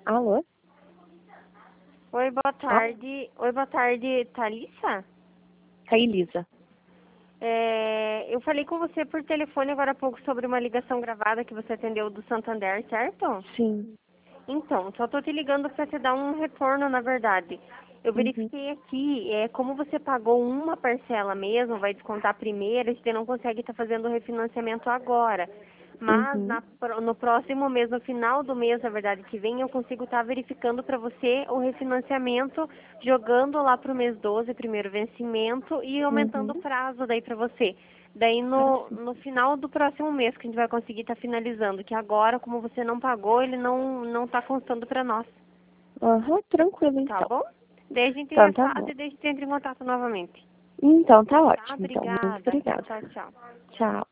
Alô? Oi, boa tarde. Oi, boa tarde, Thalissa? Elisa. Eu falei com você por telefone agora há pouco sobre uma ligação gravada que você atendeu do Santander, certo? Sim. Então, só tô te ligando para te dar um retorno, na verdade. Eu Uhum. verifiquei aqui, como você pagou uma parcela mesmo, vai descontar a primeira, você não consegue estar fazendo o refinanciamento agora. Mas Uhum. no próximo mês, no final do mês, na verdade, que vem, eu consigo estar verificando para você o refinanciamento, jogando lá para o mês 12, primeiro vencimento, e aumentando o Uhum. prazo daí para você. Daí Ah, no, sim. no final do próximo mês que a gente vai conseguir estar finalizando, que agora, como você não pagou, ele não está constando para nós, Aham, tranquilo tá então. bom? Daí a gente Então tá refaz bom. e daí a gente entra em contato novamente. Então tá Tá? ótimo. Então, muito Obrigada. obrigada. Tchau, tchau. Tchau.